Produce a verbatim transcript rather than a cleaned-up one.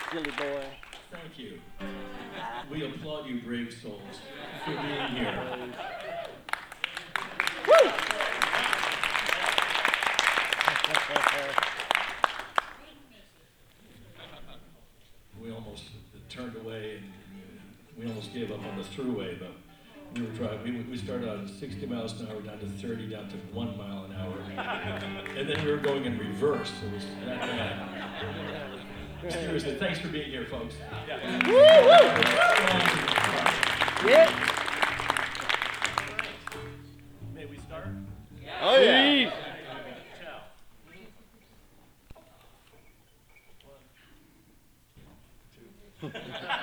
silly boy. Thank you. We applaud you, brave souls, for being here. Woo! We almost turned away and we almost gave up on the throughway, but we were driving. We, we started out at sixty miles an hour, down to thirty, down to one mile an hour. And then we were going in reverse. It was that bad. Seriously, thanks for being here, folks. Yeah. Yeah. May we start? Oh, yeah. One, two.